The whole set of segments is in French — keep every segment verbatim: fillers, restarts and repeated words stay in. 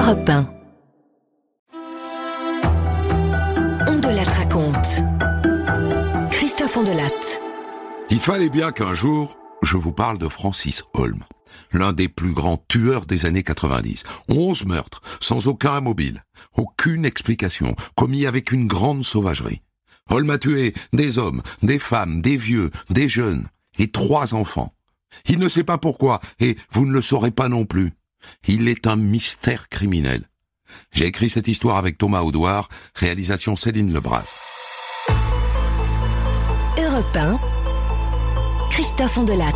Europe un. Ondelat raconte. Christophe Ondelat. Il fallait bien qu'un jour, je vous parle de Francis Holm, l'un des plus grands tueurs des années quatre-vingt-dix. Onze meurtres, sans aucun mobile, aucune explication, commis avec une grande sauvagerie. Holm a tué des hommes, des femmes, des vieux, des jeunes et trois enfants. Il ne sait pas pourquoi, et vous ne le saurez pas non plus. Il est un mystère criminel. J'ai écrit cette histoire avec Thomas Audouard, réalisation Céline Lebras. Europe un, Christophe Ondelat.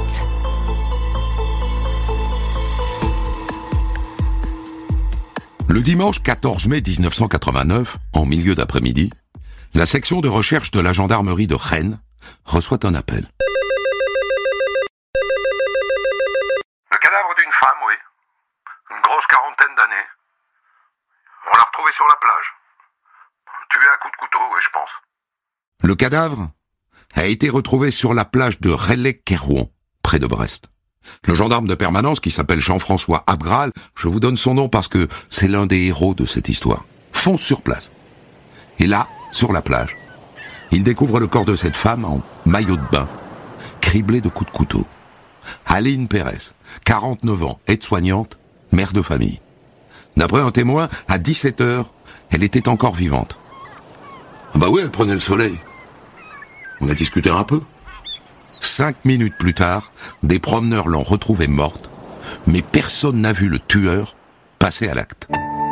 Le dimanche quatorze mai dix-neuf cent quatre-vingt-neuf, en milieu d'après-midi, la section de recherche de la gendarmerie de Rennes reçoit un appel. Le cadavre d'une femme, oui. Une grosse quarantaine d'années. On l'a retrouvée sur la plage. Tuée à coups de couteau, oui, je pense. Le cadavre a été retrouvé sur la plage de Reilly-Kerrouan, près de Brest. Le gendarme de permanence, qui s'appelle Jean-François Abgral, je vous donne son nom parce que c'est l'un des héros de cette histoire, fonce sur place. Et là, sur la plage, il découvre le corps de cette femme en maillot de bain, criblé de coups de couteau. Aline Pérez, quarante-neuf ans, aide-soignante, mère de famille. D'après un témoin, à dix-sept heures, elle était encore vivante. Ah bah oui, elle prenait le soleil. On a discuté un peu. Cinq minutes plus tard, des promeneurs l'ont retrouvée morte, mais personne n'a vu le tueur passer à l'acte.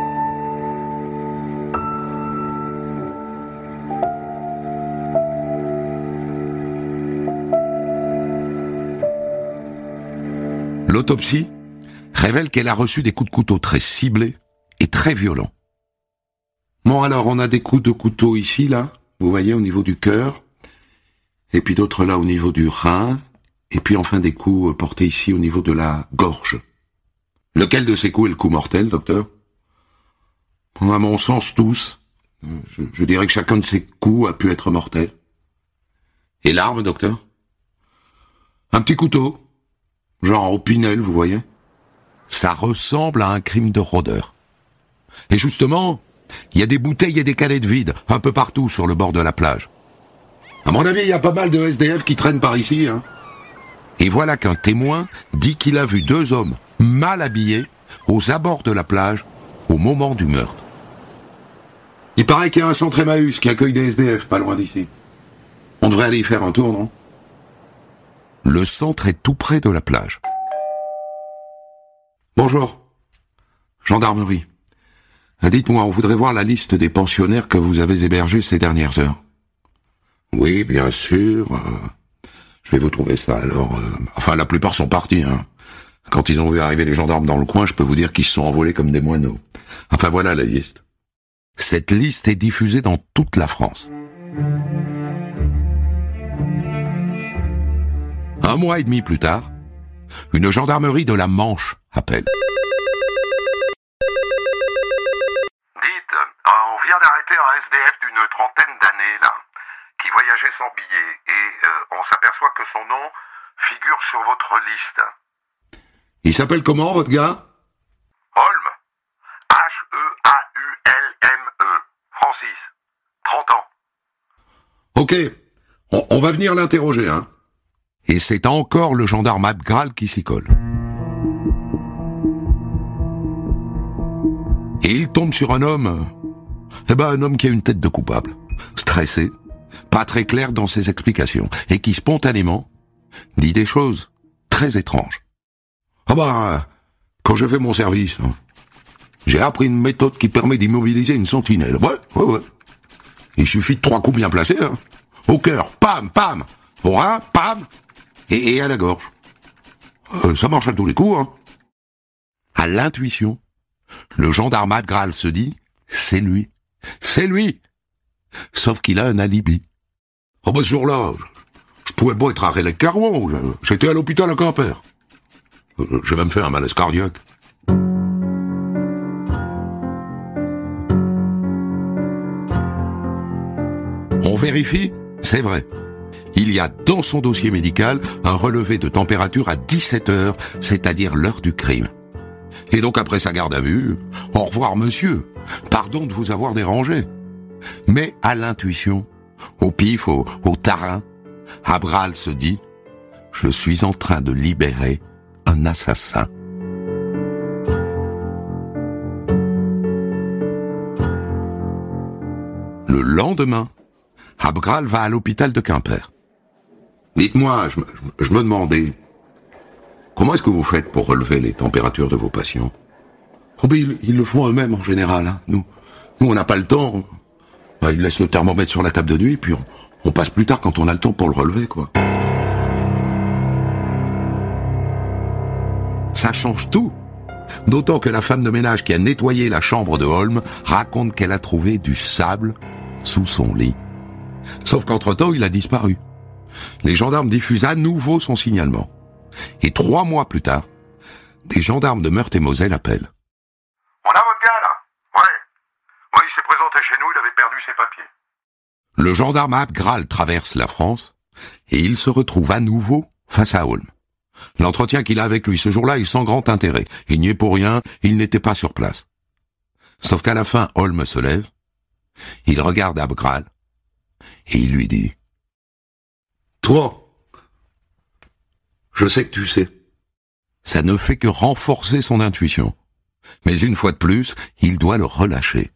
L'autopsie révèle qu'elle a reçu des coups de couteau très ciblés et très violents. Bon, alors, on a des coups de couteau ici, là, vous voyez, au niveau du cœur, et puis d'autres là au niveau du rein, et puis enfin des coups portés ici au niveau de la gorge. Lequel de ces coups est le coup mortel, docteur? À mon sens, tous. Je, je dirais que chacun de ces coups a pu être mortel. Et l'arme, docteur? Un petit couteau, genre Opinel, vous voyez? Ça ressemble à un crime de rôdeur. Et justement, il y a des bouteilles et des canettes vides un peu partout sur le bord de la plage. À mon avis, il y a pas mal de S D F qui traînent par ici, hein. Et voilà qu'un témoin dit qu'il a vu deux hommes mal habillés aux abords de la plage au moment du meurtre. Il paraît qu'il y a un centre Emmaüs qui accueille des S D F pas loin d'ici. On devrait aller y faire un tour, non? Le centre est tout près de la plage. Bonjour. Gendarmerie. Dites-moi, on voudrait voir la liste des pensionnaires que vous avez hébergés ces dernières heures. Oui, bien sûr. Euh, je vais vous trouver ça, alors... Euh, enfin, la plupart sont partis, hein. Quand ils ont vu arriver les gendarmes dans le coin, je peux vous dire qu'ils se sont envolés comme des moineaux. Enfin, voilà la liste. Cette liste est diffusée dans toute la France. Un mois et demi plus tard, une gendarmerie de la Manche appelle. Dites, euh, on vient d'arrêter un S D F d'une trentaine d'années, là, qui voyageait sans billet, et euh, on s'aperçoit que son nom figure sur votre liste. Il s'appelle comment, votre gars? Holm. H E A U L M E. Francis. trente ans. Ok, on, on va venir l'interroger, hein. Et c'est encore le gendarme Abgral qui s'y colle. Et il tombe sur un homme, eh ben un homme qui a une tête de coupable, stressé, pas très clair dans ses explications, et qui spontanément dit des choses très étranges. Ah ben, quand j'ai fait mon service, j'ai appris une méthode qui permet d'immobiliser une sentinelle. Ouais, ouais, ouais. Il suffit de trois coups bien placés, hein. Au cœur, pam, pam, au rein, pam, et, et à la gorge. Euh, ça marche à tous les coups, hein. À l'intuition, le gendarme Abgral se dit, c'est lui, c'est lui. Sauf qu'il a un alibi. Oh ben ce jour-là, je, je pouvais pas être à Reilly-Kerrouan, j'étais à l'hôpital à Quimper. J'ai même fait un malaise cardiaque. On vérifie, c'est vrai. Il y a dans son dossier médical un relevé de température à dix-sept heures, c'est-à-dire l'heure du crime. Et donc après sa garde à vue, au revoir monsieur, pardon de vous avoir dérangé. Mais à l'intuition, au pif, au, au tarin, Abgral se dit « Je suis en train de libérer un assassin ». Le lendemain, Abgral va à l'hôpital de Quimper. « Dites-moi, je, je, je me demandais, comment est-ce que vous faites pour relever les températures de vos patients ? Oh ben ils, ils le font eux-mêmes en général. Hein. Nous, nous, on n'a pas le temps. Ben, ils laissent le thermomètre sur la table de nuit, puis on, on passe plus tard quand on a le temps pour le relever, quoi. » Ça change tout. D'autant que la femme de ménage qui a nettoyé la chambre de Holm raconte qu'elle a trouvé du sable sous son lit. Sauf qu'entre-temps, il a disparu. Les gendarmes diffusent à nouveau son signalement. Et trois mois plus tard, des gendarmes de Meurthe-et-Moselle appellent. On a votre gars, là ? Ouais. Ouais, il s'est présenté chez nous, il avait perdu ses papiers. Le gendarme Abgral traverse la France et il se retrouve à nouveau face à Holm. L'entretien qu'il a avec lui ce jour-là est sans grand intérêt. Il n'y est pour rien, il n'était pas sur place. Sauf qu'à la fin, Holm se lève, il regarde Abgral et il lui dit « Toi, je sais que tu sais. » Ça ne fait que renforcer son intuition. Mais une fois de plus, il doit le relâcher.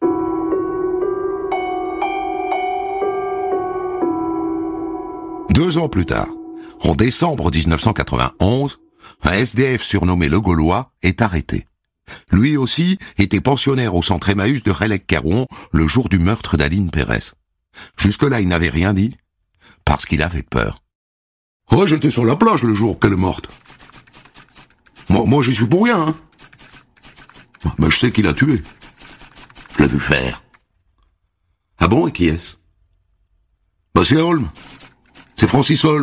Deux ans plus tard, en décembre dix-neuf cent quatre-vingt-onze, un S D F surnommé Le Gaulois est arrêté. Lui aussi était pensionnaire au centre Emmaüs de Relecq-Kerrouan le jour du meurtre d'Aline Pérez. Jusque-là, il n'avait rien dit, parce qu'il avait peur. « Ouais, j'étais sur la plage le jour qu'elle est morte. Moi, moi j'y suis pour rien, hein. Mais je sais qui l'a tué. Je l'ai vu faire. »« Ah bon, et qui est-ce ?»« Bah c'est Holm. C'est Francis Holm. »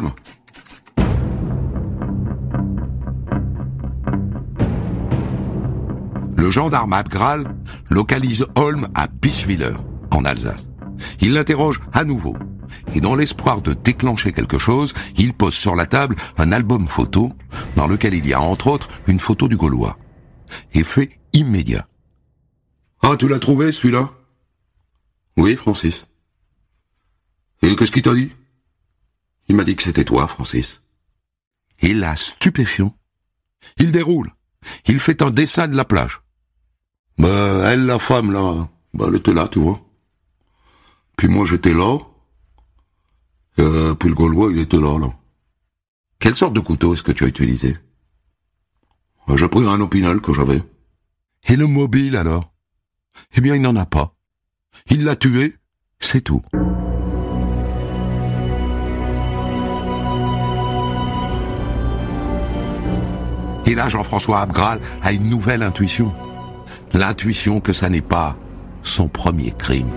Le gendarme Abgral localise Holm à Bischwiller, en Alsace. Il l'interroge à nouveau. Et dans l'espoir de déclencher quelque chose, il pose sur la table un album photo dans lequel il y a entre autres une photo du Gaulois. Effet immédiat. « Ah, tu l'as trouvé celui-là ?»« Oui, Francis. »« Et qu'est-ce qu'il t'a dit ?»« Il m'a dit que c'était toi, Francis. » Et là, stupéfiant, il déroule. Il fait un dessin de la plage. Bah, elle, la femme, là, bah, elle était là, tu vois. Puis moi, j'étais là. Euh, puis le Gaulois, il était là, là. Quelle sorte de couteau est-ce que tu as utilisé ? J'ai pris un Opinel que j'avais. Et le mobile, alors ? Eh bien, il n'en a pas. Il l'a tué, c'est tout. Et là, Jean-François Abgral a une nouvelle intuition. L'intuition que ça n'est pas son premier crime.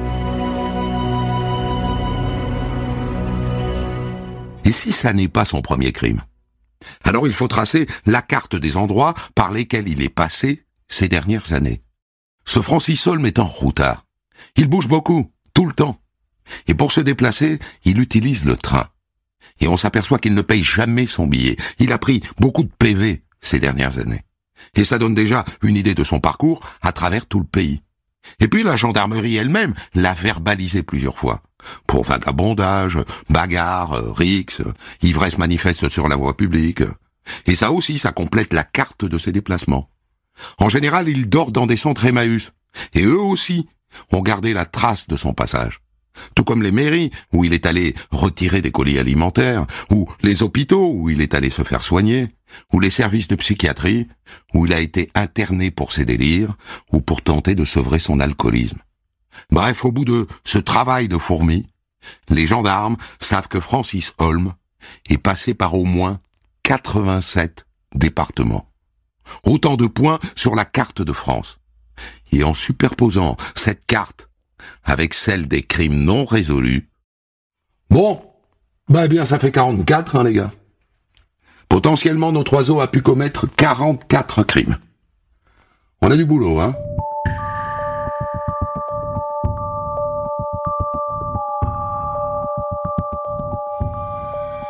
Et si ça n'est pas son premier crime ? Alors il faut tracer la carte des endroits par lesquels il est passé ces dernières années. Ce Francis Holm est un routard. Il bouge beaucoup, tout le temps. Et pour se déplacer, il utilise le train. Et on s'aperçoit qu'il ne paye jamais son billet. Il a pris beaucoup de P V ces dernières années. Et ça donne déjà une idée de son parcours à travers tout le pays. Et puis la gendarmerie elle-même l'a verbalisé plusieurs fois. Pour vagabondage, bagarre, rixe, ivresse manifeste sur la voie publique. Et ça aussi, ça complète la carte de ses déplacements. En général, il dort dans des centres Emmaüs. Et eux aussi ont gardé la trace de son passage. Tout comme les mairies, où il est allé retirer des colis alimentaires, ou les hôpitaux, où il est allé se faire soigner, ou les services de psychiatrie, où il a été interné pour ses délires, ou pour tenter de sevrer son alcoolisme. Bref, au bout de ce travail de fourmi, les gendarmes savent que Francis Holm est passé par au moins quatre-vingt-sept départements. Autant de points sur la carte de France. Et en superposant cette carte avec celle des crimes non résolus, bon, bah bien ça fait quarante-quatre, hein les gars. Potentiellement, notre oiseau a pu commettre quarante-quatre crimes. On a du boulot, hein.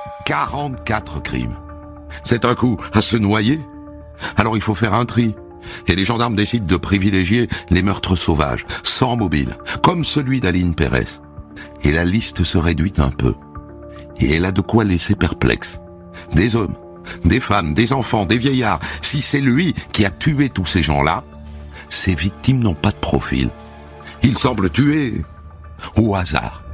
quarante-quatre crimes. C'est un coup à se noyer. Alors il faut faire un tri. Et les gendarmes décident de privilégier les meurtres sauvages, sans mobile, comme celui d'Aline Pérez. Et la liste se réduit un peu. Et elle a de quoi laisser perplexe. Des hommes, des femmes, des enfants, des vieillards. Si c'est lui qui a tué tous ces gens-là, ces victimes n'ont pas de profil. Ils semblent tués au hasard.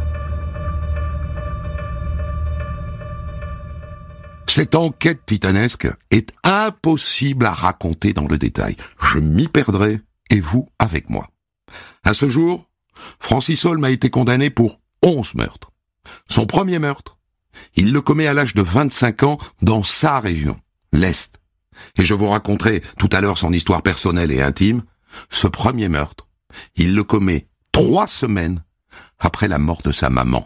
Cette enquête titanesque est impossible à raconter dans le détail. Je m'y perdrai, et vous avec moi. À ce jour, Francis Holm a été condamné pour onze meurtres. Son premier meurtre, il le commet à l'âge de vingt-cinq ans dans sa région, l'Est. Et je vous raconterai tout à l'heure son histoire personnelle et intime. Ce premier meurtre, il le commet trois semaines après la mort de sa maman.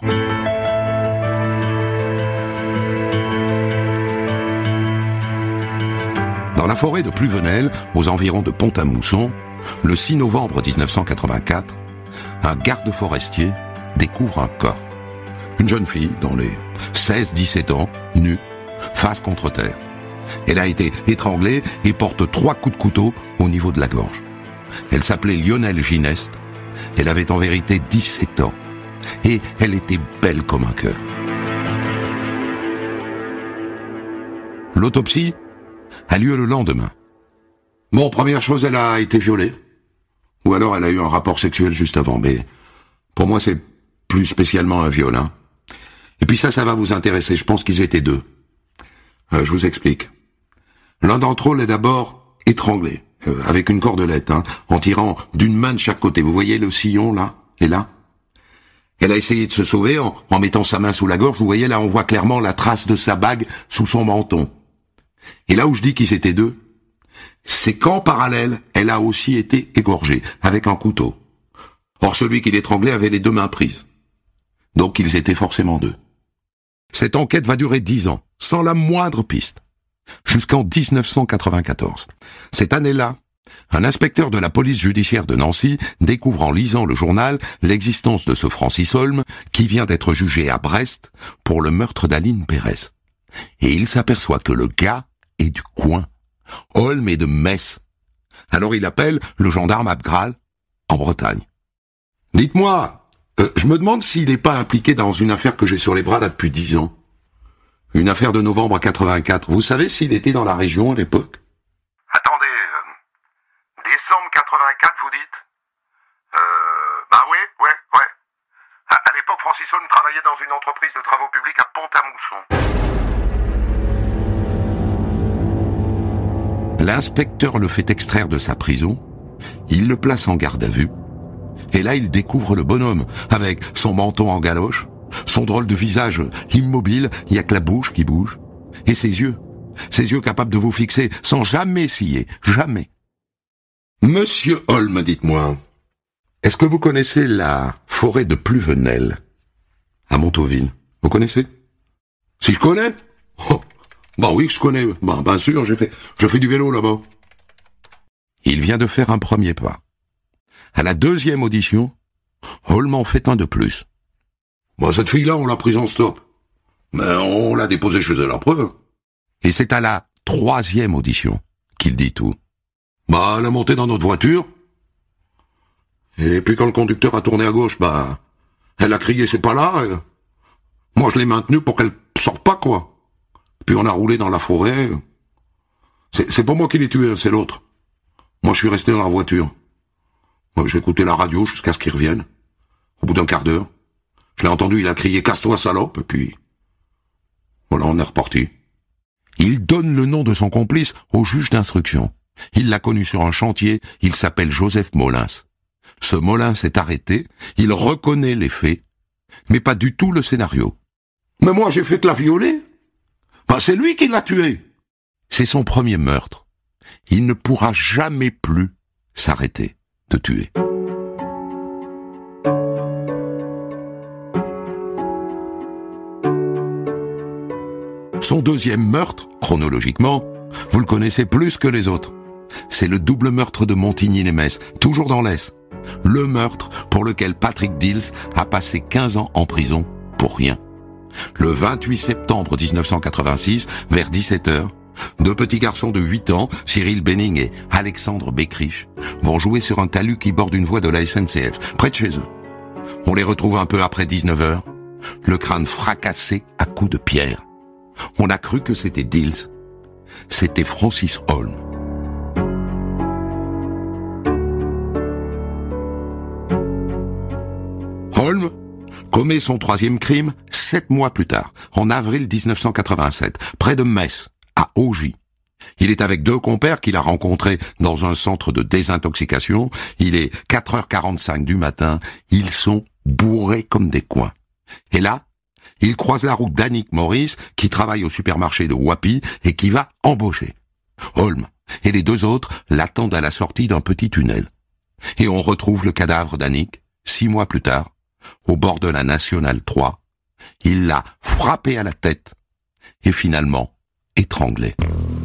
Dans la forêt de Pluvenel, aux environs de Pont-à-Mousson, le six novembre dix-neuf cent quatre-vingt-quatre, un garde forestier découvre un corps. Une jeune fille, dans les seize dix-sept ans, nue, face contre terre. Elle a été étranglée et porte trois coups de couteau au niveau de la gorge. Elle s'appelait Lionelle Gineste. Elle avait en vérité dix-sept ans. Et elle était belle comme un cœur. L'autopsie a lieu le lendemain. Bon, première chose, elle a été violée. Ou alors elle a eu un rapport sexuel juste avant, mais pour moi c'est plus spécialement un viol. Hein. Et puis ça, ça va vous intéresser, je pense qu'ils étaient deux. Euh, je vous explique. L'un d'entre eux l'est d'abord étranglé, euh, avec une cordelette, hein, en tirant d'une main de chaque côté. Vous voyez le sillon là et là? Elle a essayé de se sauver en, en mettant sa main sous la gorge. Vous voyez là, on voit clairement la trace de sa bague sous son menton. Et là où je dis qu'ils étaient deux, c'est qu'en parallèle, elle a aussi été égorgée, avec un couteau. Or, celui qui l'étranglait avait les deux mains prises. Donc, ils étaient forcément deux. Cette enquête va durer dix ans, sans la moindre piste, jusqu'en dix-neuf cent quatre-vingt-quatorze. Cette année-là, un inspecteur de la police judiciaire de Nancy découvre en lisant le journal l'existence de ce Francis Holm, qui vient d'être jugé à Brest pour le meurtre d'Aline Pérez. Et il s'aperçoit que le gars est du coin. Holm est de Metz. Alors il appelle le gendarme Abgral, en Bretagne. « Dites-moi, euh, je me demande s'il n'est pas impliqué dans une affaire que j'ai sur les bras là depuis dix ans. Une affaire de novembre quatre-vingt-quatre. Vous savez s'il était dans la région à l'époque ?» Attendez, euh, décembre quatre-vingt-quatre, vous dites? Euh, bah oui, ouais, ouais. À, à l'époque, Francis Holm travaillait dans une entreprise de travaux publics à Pont-à-Mousson. L'inspecteur le fait extraire de sa prison, il le place en garde à vue, et là il découvre le bonhomme, avec son menton en galoche, son drôle de visage immobile, il n'y a que la bouche qui bouge, et ses yeux, ses yeux capables de vous fixer sans jamais scier, jamais. Monsieur Holm, dites-moi, est-ce que vous connaissez la forêt de Pluvenel, à Montauville? Vous connaissez? Si je connais? Oh. Bah oui, je connais. Bah, bien sûr, j'ai fait, je fais du vélo là-bas. Il vient de faire un premier pas. À la deuxième audition, Holm en fait un de plus. Bah, cette fille-là, on l'a prise en stop. Mais on l'a déposée chez elle après. Et c'est à la troisième audition qu'il dit tout. Bah, elle a monté dans notre voiture. Et puis quand le conducteur a tourné à gauche, bah, elle a crié, c'est pas là. Et... moi, je l'ai maintenue pour qu'elle sorte pas, quoi. Puis on a roulé dans la forêt. C'est, c'est pas moi qui l'ai tué, c'est l'autre. Moi, je suis resté dans la voiture. Moi, j'ai écouté la radio jusqu'à ce qu'il revienne. Au bout d'un quart d'heure, je l'ai entendu, il a crié « Casse-toi, salope !» Et puis, voilà, on est reparti. Il donne le nom de son complice au juge d'instruction. Il l'a connu sur un chantier, il s'appelle Joseph Molins. Ce Molins est arrêté, il reconnaît les faits, mais pas du tout le scénario. « Mais moi, j'ai fait que la violer !» Ben, c'est lui qui l'a tué. C'est son premier meurtre. Il ne pourra jamais plus s'arrêter de tuer. Son deuxième meurtre, chronologiquement, vous le connaissez plus que les autres. C'est le double meurtre de Montigny-lès-Metz, toujours dans l'Est. Le meurtre pour lequel Patrick Dils a passé quinze ans en prison pour rien. Le vingt-huit septembre dix-neuf cent quatre-vingt-six, vers dix-sept heures, Deux petits garçons de huit ans, Cyril Benning et Alexandre Beckrich, vont jouer sur un talus qui borde une voie de la S N C F, près de chez eux. On les retrouve un peu après dix-neuf heures, le crâne fracassé à coups de pierre. On a cru que c'était Dills. C'était Francis Holm. Holm commet son troisième crime sept mois plus tard, en avril dix-neuf cent quatre-vingt-sept, près de Metz, à Augy. Il est avec deux compères qu'il a rencontrés dans un centre de désintoxication. Il est quatre heures quarante-cinq du matin. Ils sont bourrés comme des coings. Et là, il croise la route d'Annick Maurice, qui travaille au supermarché de Wappy et qui va embaucher. Holm et les deux autres l'attendent à la sortie d'un petit tunnel. Et on retrouve le cadavre d'Annick, six mois plus tard, au bord de la Nationale trois. Il l'a frappé à la tête et finalement étranglé.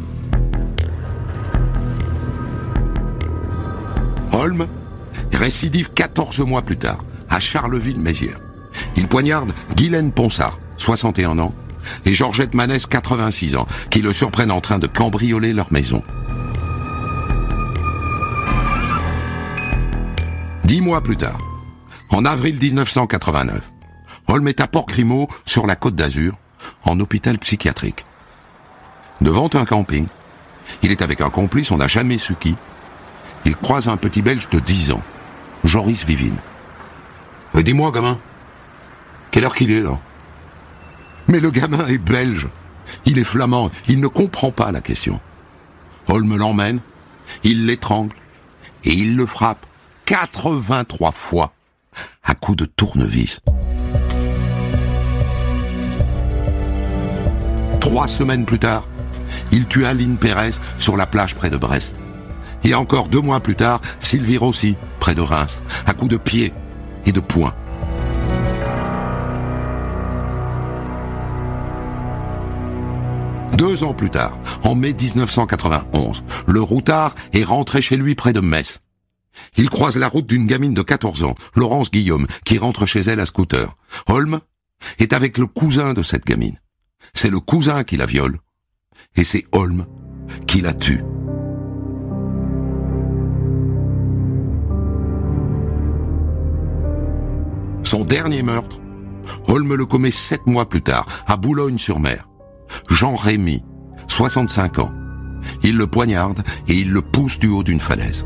Holm récidive quatorze mois plus tard, à Charleville-Mézières. Il poignarde Guylaine Ponsard, soixante et un ans, et Georgette Manès, quatre-vingt-six ans, qui le surprennent en train de cambrioler leur maison. Dix mois plus tard, en avril dix-neuf cent quatre-vingt-neuf, Holm est à Port-Grimaud, sur la Côte d'Azur, en hôpital psychiatrique. Devant un camping, il est avec un complice, on n'a jamais su qui. Il croise un petit Belge de dix ans, Joris Vivine. Euh, « Dis-moi, gamin, quelle heure qu'il est, là ?» Mais le gamin est belge, il est flamand, il ne comprend pas la question. Holm l'emmène, il l'étrangle, et il le frappe quatre-vingt-trois fois à coups de tournevis. Trois semaines plus tard, il tue Aline Pérez sur la plage près de Brest. Et encore deux mois plus tard, Sylvie Rossi, près de Reims, à coups de pied et de poing. Deux ans plus tard, en mai dix-neuf cent quatre-vingt-onze, le routard est rentré chez lui près de Metz. Il croise la route d'une gamine de quatorze ans, Laurence Guillaume, qui rentre chez elle à scooter. Holm est avec le cousin de cette gamine. C'est le cousin qui la viole. Et c'est Holm qui la tue. Son dernier meurtre, Holm le commet sept mois plus tard, à Boulogne-sur-Mer. Jean Rémy, soixante-cinq ans. Il le poignarde et il le pousse du haut d'une falaise.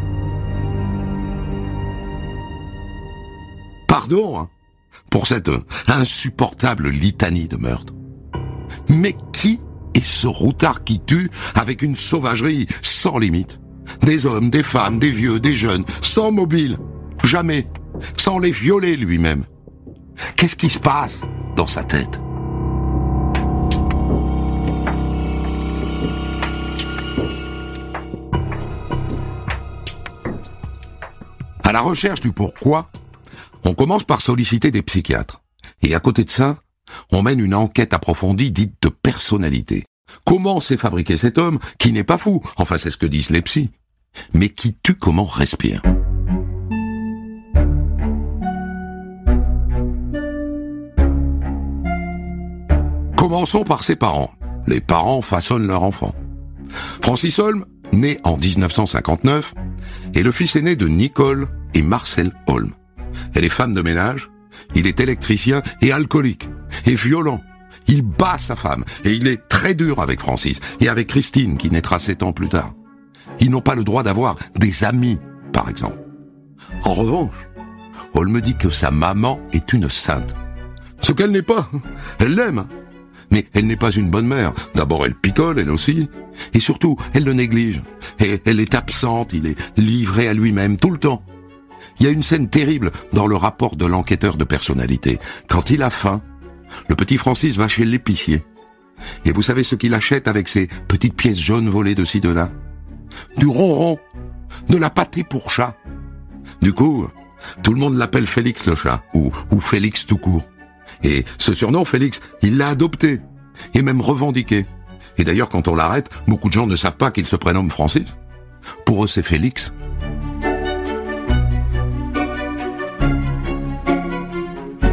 Pardon, hein, pour cette insupportable litanie de meurtre. Mais qui est ce routard qui tue avec une sauvagerie sans limite? Des hommes, des femmes, des vieux, des jeunes, sans mobile, jamais, sans les violer lui-même. Qu'est-ce qui se passe dans sa tête? À la recherche du pourquoi, on commence par solliciter des psychiatres. Et à côté de ça, on mène une enquête approfondie dite de personnalité. Comment s'est fabriqué cet homme qui n'est pas fou, enfin c'est ce que disent les psys, mais qui tue comme on respire. Commençons par ses parents. Les parents façonnent leur enfant. Francis Holm, né en dix-neuf cent cinquante-neuf, est le fils aîné de Nicole et Marcel Holm. Elle est femme de ménage, il est électricien et alcoolique, et violent. Il bat sa femme, et il est très dur avec Francis, et avec Christine, qui naîtra sept ans plus tard. Ils n'ont pas le droit d'avoir des amis, par exemple. En revanche, Holm dit que sa maman est une sainte. Ce qu'elle n'est pas, elle l'aime. Mais elle n'est pas une bonne mère. D'abord, elle picole, elle aussi. Et surtout, elle le néglige. Et elle est absente, il est livré à lui-même tout le temps. Il y a une scène terrible dans le rapport de l'enquêteur de personnalité. Quand il a faim, le petit Francis va chez l'épicier. Et vous savez ce qu'il achète avec ces petites pièces jaunes volées de ci de là? Du ronron, de la pâtée pour chat. Du coup, tout le monde l'appelle Félix le chat, ou, ou Félix tout court. Et ce surnom, Félix, il l'a adopté, et même revendiqué. Et d'ailleurs, quand on l'arrête, beaucoup de gens ne savent pas qu'il se prénomme Francis. Pour eux, c'est Félix.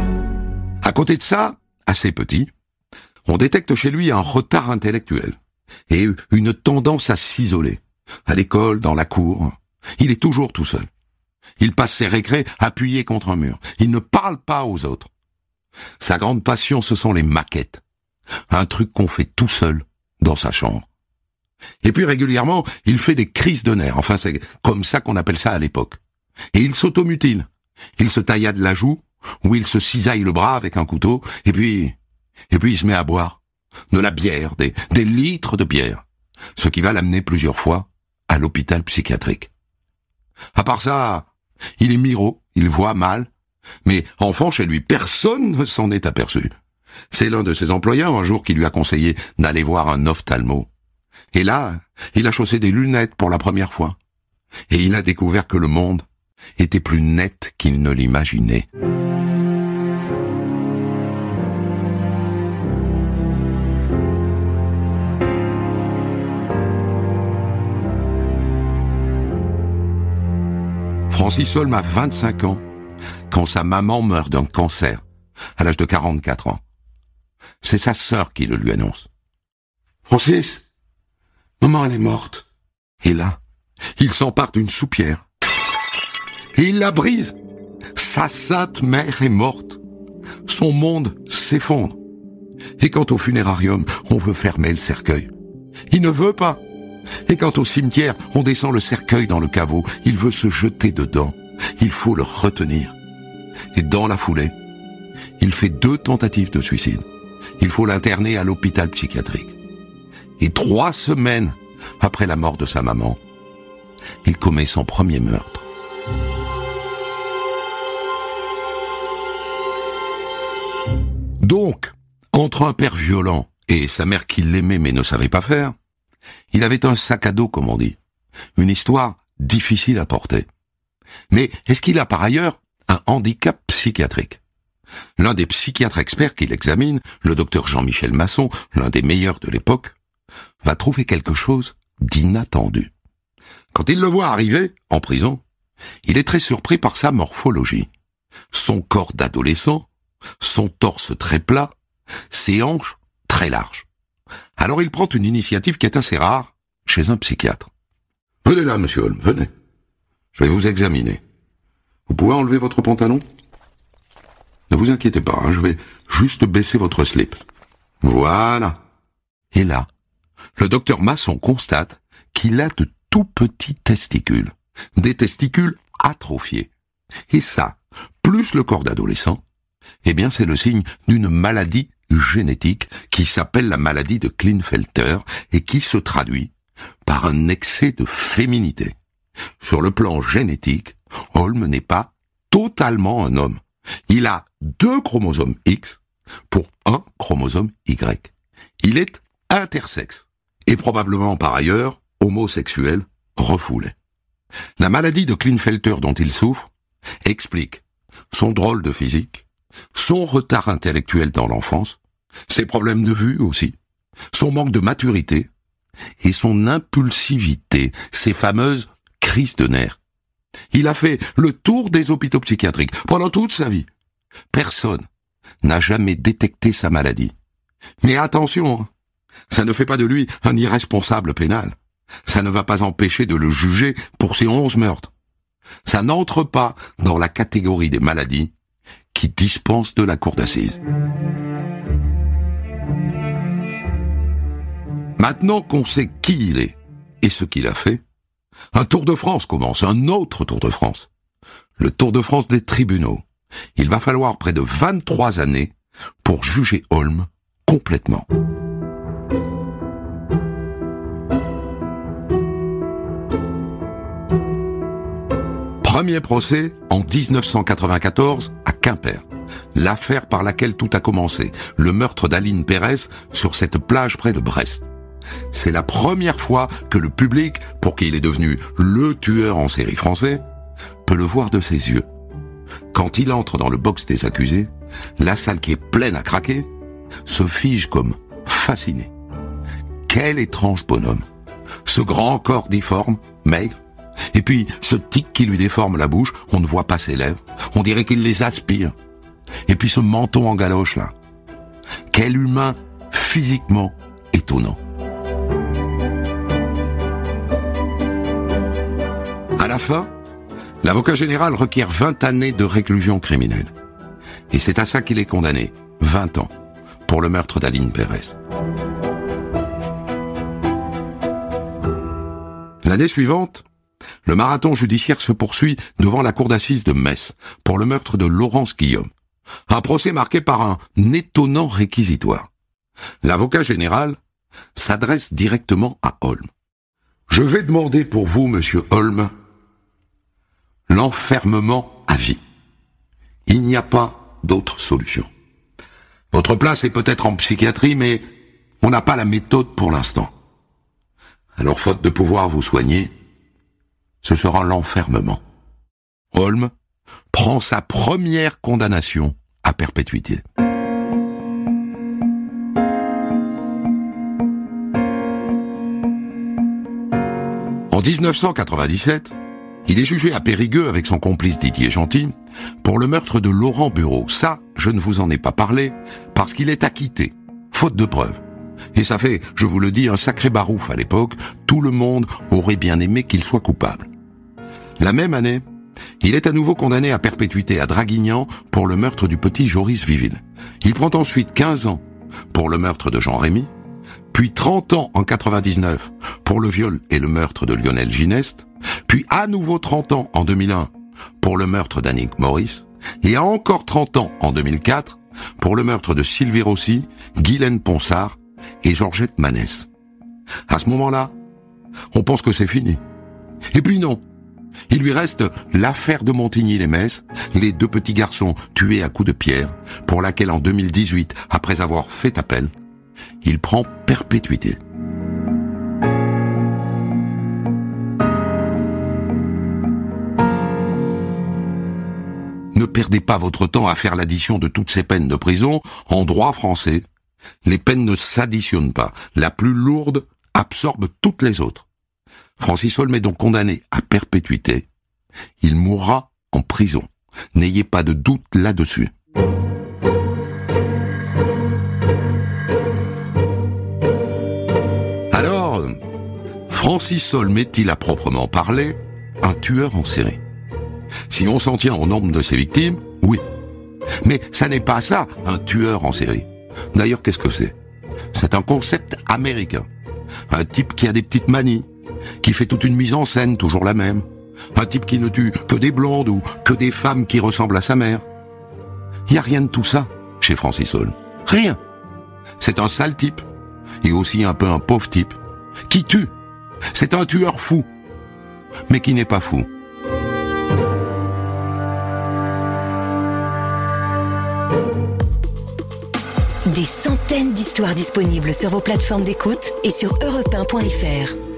À côté de ça, assez petit, on détecte chez lui un retard intellectuel. et une tendance à s'isoler. À l'école, dans la cour, il est toujours tout seul. Il passe ses récrés appuyé contre un mur. Il ne parle pas aux autres. Sa grande passion, ce sont les maquettes. Un truc qu'on fait tout seul, dans sa chambre. Et puis régulièrement, il fait des crises de nerfs. Enfin, c'est comme ça qu'on appelle ça à l'époque. Et il s'automutile. Il se taillade la joue, ou il se cisaille le bras avec un couteau, et puis... Et puis il se met à boire. De la bière, des, des litres de bière. Ce qui va l'amener plusieurs fois à l'hôpital psychiatrique. À part ça, il est miro, il voit mal. Mais enfant, chez lui, personne ne s'en est aperçu. C'est l'un de ses employeurs un jour qui lui a conseillé d'aller voir un ophtalmo. Et là, il a chaussé des lunettes pour la première fois. Et il a découvert que le monde était plus net qu'il ne l'imaginait. Francis Holm a vingt-cinq ans quand sa maman meurt d'un cancer à l'âge de quarante-quatre ans. C'est sa sœur qui le lui annonce. « Francis, maman elle est morte. » Et là, il s'empare d'une soupière. Et il la brise. Sa sainte mère est morte. Son monde s'effondre. Et quand au funérarium, on veut fermer le cercueil, il ne veut pas. Et quand au cimetière, on descend le cercueil dans le caveau, il veut se jeter dedans. Il faut le retenir. Et dans la foulée, il fait deux tentatives de suicide. Il faut l'interner à l'hôpital psychiatrique. Et trois semaines après la mort de sa maman, il commet son premier meurtre. Donc, entre un père violent et sa mère qui l'aimait mais ne savait pas faire, il avait un sac à dos, comme on dit. Une histoire difficile à porter. Mais est-ce qu'il a par ailleurs un handicap psychiatrique? L'un des psychiatres experts qui l'examine, le docteur Jean-Michel Masson, l'un des meilleurs de l'époque, va trouver quelque chose d'inattendu. Quand il le voit arriver, en prison, il est très surpris par sa morphologie. Son corps d'adolescent, son torse très plat, ses hanches très larges. Alors il prend une initiative qui est assez rare chez un psychiatre. « Venez là, monsieur Holm, venez. Je vais vous examiner. Vous pouvez enlever votre pantalon ? Ne vous inquiétez pas, hein, je vais juste baisser votre slip. Voilà. » Et là, le docteur Masson constate qu'il a de tout petits testicules. Des testicules atrophiés. Et ça, plus le corps d'adolescent, eh bien c'est le signe d'une maladie génétique qui s'appelle la maladie de Klinefelter et qui se traduit par un excès de féminité. Sur le plan génétique, Holm n'est pas totalement un homme. Il a deux chromosomes X pour un chromosome Y. Il est intersexe et probablement par ailleurs homosexuel refoulé. La maladie de Klinefelter dont il souffre explique son drôle de physique, son retard intellectuel dans l'enfance, ses problèmes de vue aussi, son manque de maturité et son impulsivité, ses fameuses crises de nerfs. Il a fait le tour des hôpitaux psychiatriques pendant toute sa vie. Personne n'a jamais détecté sa maladie. Mais attention, ça ne fait pas de lui un irresponsable pénal. Ça ne va pas empêcher de le juger pour ses onze meurtres. Ça n'entre pas dans la catégorie des maladies qui dispensent de la cour d'assises. Maintenant qu'on sait qui il est et ce qu'il a fait, un Tour de France commence, un autre Tour de France. Le Tour de France des tribunaux. Il va falloir près de vingt-trois années pour juger Holm complètement. Premier procès en dix-neuf cent quatre-vingt-quatorze à Quimper. L'affaire par laquelle tout a commencé, le meurtre d'Aline Pérez sur cette plage près de Brest. C'est la première fois que le public, pour qui il est devenu le tueur en série français, peut le voir de ses yeux. Quand il entre dans le box des accusés, la salle qui est pleine à craquer se fige comme fascinée. Quel étrange bonhomme. Ce grand corps difforme, maigre, et puis ce tic qui lui déforme la bouche, on ne voit pas ses lèvres, on dirait qu'il les aspire. Et puis ce menton en galoche là. Quel humain physiquement étonnant. la fin, l'avocat général requiert vingt années de réclusion criminelle. Et c'est à ça qu'il est condamné, vingt ans, pour le meurtre d'Aline Pérez. L'année suivante, le marathon judiciaire se poursuit devant la cour d'assises de Metz pour le meurtre de Laurence Guillaume. Un procès marqué par un étonnant réquisitoire. L'avocat général s'adresse directement à Holm. « Je vais demander pour vous, monsieur Holm, l'enfermement à vie. Il n'y a pas d'autre solution. Votre place est peut-être en psychiatrie, mais on n'a pas la méthode pour l'instant. Alors, faute de pouvoir vous soigner, ce sera l'enfermement. » Holm prend sa première condamnation à perpétuité. En dix-neuf cent quatre-vingt-dix-sept, il est jugé à Périgueux avec son complice Didier Gentil pour le meurtre de Laurent Bureau. Ça, je ne vous en ai pas parlé parce qu'il est acquitté, faute de preuves. Et ça fait, je vous le dis, un sacré barouf à l'époque. Tout le monde aurait bien aimé qu'il soit coupable. La même année, il est à nouveau condamné à perpétuité à Draguignan pour le meurtre du petit Joris Viville. Il prend ensuite quinze ans pour le meurtre de Jean Rémy, puis trente ans en quatre-vingt-dix-neuf pour le viol et le meurtre de Lionel Gineste, puis à nouveau trente ans en deux mille un pour le meurtre d'Annick Maurice, et encore trente ans en deux mille quatre pour le meurtre de Sylvie Rossi, Guylaine Ponsard et Georgette Manès. À ce moment-là, on pense que c'est fini. Et puis non. Il lui reste l'affaire de Montigny-les-Metz, les deux petits garçons tués à coups de pierre, pour laquelle en deux mille dix-huit, après avoir fait appel, il prend perpétuité. Ne perdez pas votre temps à faire l'addition de toutes ces peines de prison. En droit français, les peines ne s'additionnent pas. La plus lourde absorbe toutes les autres. Francis Holm est donc condamné à perpétuité. Il mourra en prison. N'ayez pas de doute là-dessus. Alors, Francis Holm est-il à proprement parler un tueur en série? Si on s'en tient au nombre de ses victimes, oui. Mais ça n'est pas ça, un tueur en série. D'ailleurs, qu'est-ce que c'est? C'est un concept américain. Un type qui a des petites manies, qui fait toute une mise en scène, toujours la même. Un type qui ne tue que des blondes ou que des femmes qui ressemblent à sa mère. Il n'y a rien de tout ça chez Francis Holm. Rien. C'est un sale type, et aussi un peu un pauvre type, qui tue. C'est un tueur fou, mais qui n'est pas fou. Des centaines d'histoires disponibles sur vos plateformes d'écoute et sur europe un point f r.